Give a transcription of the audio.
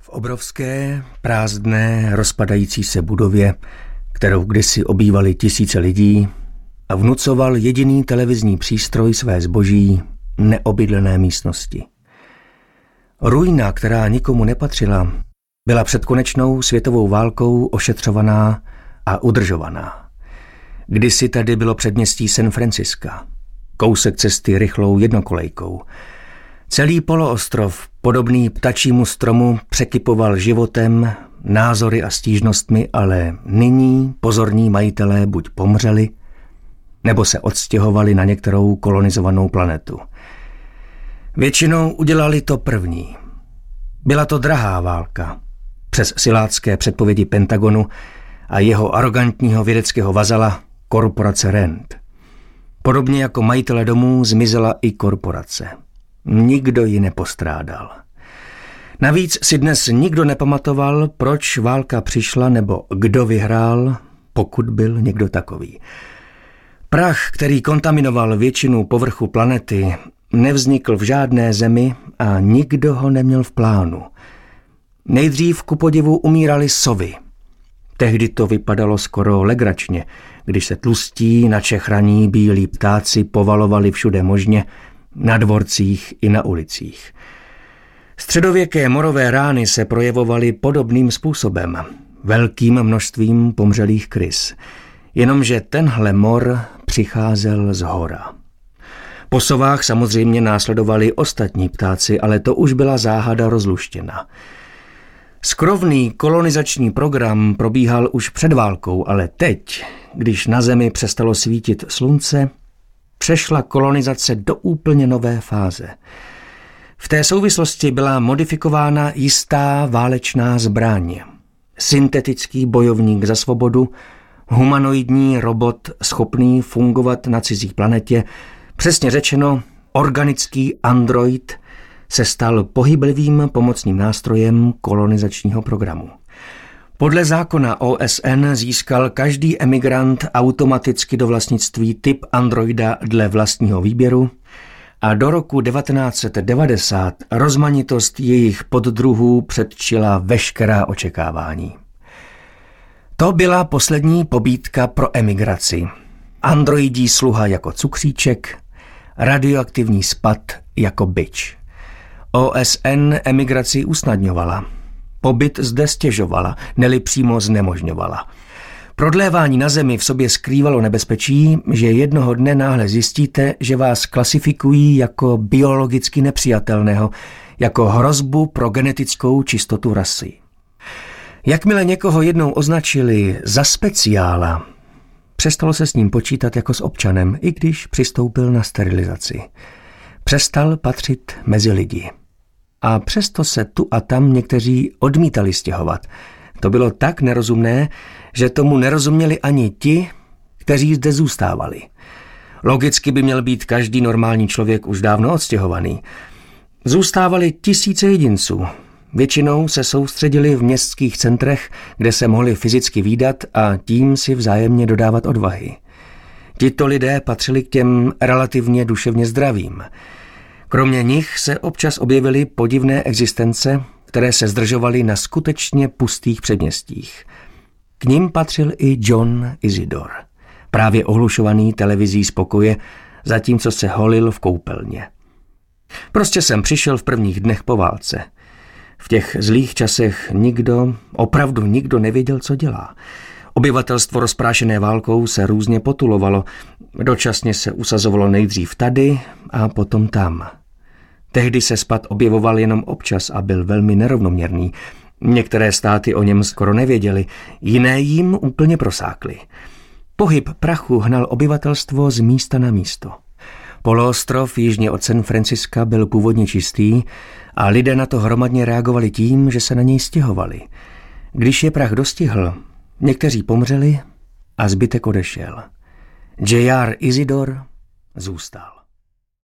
V obrovské, prázdné, rozpadající se budově, kterou kdysi obývali tisíce lidí, a vnucoval jediný televizní přístroj své zboží neobydlené místnosti. Ruina, která nikomu nepatřila, byla před konečnou světovou válkou ošetřovaná a udržovaná. Kdysi tady bylo předměstí San Francisca, kousek cesty rychlou jednokolejkou. Celý poloostrov, podobný ptačímu stromu, překypoval životem, názory a stížnostmi, ale nyní pozorní majitelé buď pomřeli, nebo se odstěhovali na některou kolonizovanou planetu. Většinou udělali to první. Byla to drahá válka. Přes silácké předpovědi Pentagonu a jeho arrogantního vědeckého vazala korporace Rand. Podobně jako majitele domů zmizela i korporace. Nikdo ji nepostrádal. Navíc si dnes nikdo nepamatoval, proč válka přišla nebo kdo vyhrál, pokud byl někdo takový. Prach, který kontaminoval většinu povrchu planety, nevznikl v žádné zemi a nikdo ho neměl v plánu. Nejdřív ku podivu umírali sovy. Tehdy to vypadalo skoro legračně, když se tlustí, načechraní bílí ptáci povalovali všude možně, na dvorcích i na ulicích. Středověké morové rány se projevovaly podobným způsobem, velkým množstvím pomřelých krys, jenomže tenhle mor přicházel zhora. Po sovách samozřejmě následovali ostatní ptáci, ale to už byla záhada rozluštěna. Skrovný kolonizační program probíhal už před válkou, ale teď, když na Zemi přestalo svítit slunce, přešla kolonizace do úplně nové fáze. V té souvislosti byla modifikována jistá válečná zbraň. Syntetický bojovník za svobodu, humanoidní robot schopný fungovat na cizí planetě, přesně řečeno organický android, se stal pohyblivým pomocným nástrojem kolonizačního programu. Podle zákona OSN získal každý emigrant automaticky do vlastnictví typ androida dle vlastního výběru a do roku 1990 rozmanitost jejich poddruhů předčila veškerá očekávání. To byla poslední pobídka pro emigraci. Androidí sluha jako cukříček, radioaktivní spad jako bič. OSN emigraci usnadňovala. Pobyt zde stěžovala, neli přímo znemožňovala. Prodlévání na Zemi v sobě skrývalo nebezpečí, že jednoho dne náhle zjistíte, že vás klasifikují jako biologicky nepřijatelného, jako hrozbu pro genetickou čistotu rasy. Jakmile někoho jednou označili za speciála, přestalo se s ním počítat jako s občanem, i když přistoupil na sterilizaci. Přestal patřit mezi lidi. A přesto se tu a tam někteří odmítali stěhovat. To bylo tak nerozumné, že tomu nerozuměli ani ti, kteří zde zůstávali. Logicky by měl být každý normální člověk už dávno odstěhovaný. Zůstávali tisíce jedinců. Většinou se soustředili v městských centrech, kde se mohli fyzicky vídat a tím si vzájemně dodávat odvahy. Tito lidé patřili k těm relativně duševně zdravým. Kromě nich se občas objevily podivné existence, které se zdržovaly na skutečně pustých předměstích. K nim patřil i John Isidore, právě ohlušovaný televizí z pokoje, zatímco se holil v koupelně. Prostě jsem přišel v prvních dnech po válce. V těch zlých časech opravdu nikdo nevěděl, co dělá. Obyvatelstvo rozprášené válkou se různě potulovalo. Dočasně se usazovalo nejdřív tady a potom tam. Tehdy se spad objevoval jenom občas a byl velmi nerovnoměrný. Některé státy o něm skoro nevěděli, jiné jim úplně prosákly. Pohyb prachu hnal obyvatelstvo z místa na místo. Poloostrov jižně od San Francisca byl původně čistý a lidé na to hromadně reagovali tím, že se na něj stěhovali. Když je prach dostihl, někteří pomřeli a zbytek odešel. J.R. Isidore zůstal.